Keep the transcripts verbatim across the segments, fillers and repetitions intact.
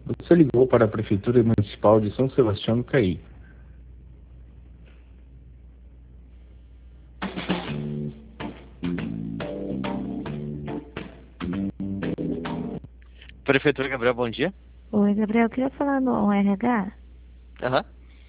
Você ligou para a Prefeitura Municipal de São Sebastião do Caí. Prefeitura Gabriel, bom dia. Oi, Gabriel, eu queria falar no R H. Aham.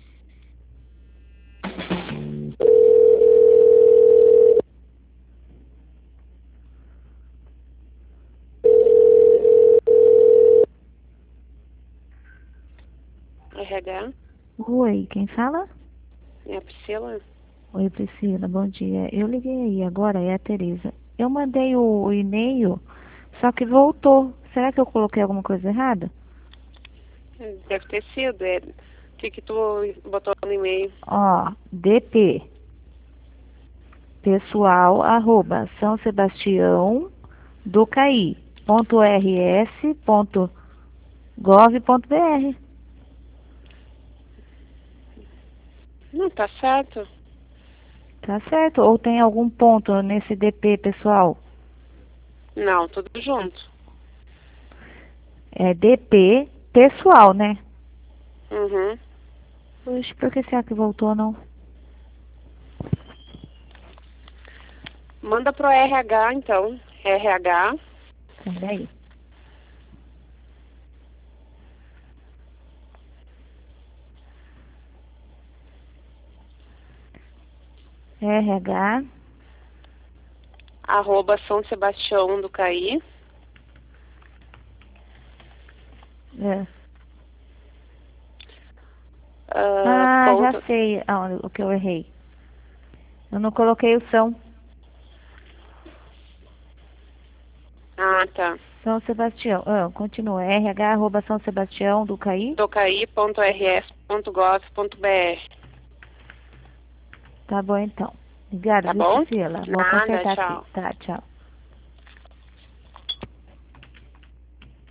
R H, Oi, quem fala? é a Priscila. Oi, Priscila, bom dia. Eu liguei aí agora, é a Tereza. Eu mandei o, o e-mail, só que voltou. Será que eu coloquei alguma coisa errada? Deve ter sido. É. O que, que tu botou no e-mail? Ó, dp pessoal arroba São Sebastião do Caí ponto rs ponto gov ponto br. Não, tá certo. Tá certo? Ou tem algum ponto nesse dp pessoal? Não, tudo junto. É dp pessoal, né? Uhum. Puxa, por que será que voltou não? Manda pro R H, então. R H, Peraí. R H. arroba São Sebastião do Caí. É. Uh, Ah, já ponto. sei ah, o que eu errei. Eu não coloquei o São. Ah, tá. São Sebastião. Ah, continua. R H arroba São Sebastião do Caí. do caí ponto r s ponto gov ponto br. Tá bom então. Obrigada, Tá viu, bom? Priscila? Vou Nada, consertar aqui. tchau. Tá, tchau.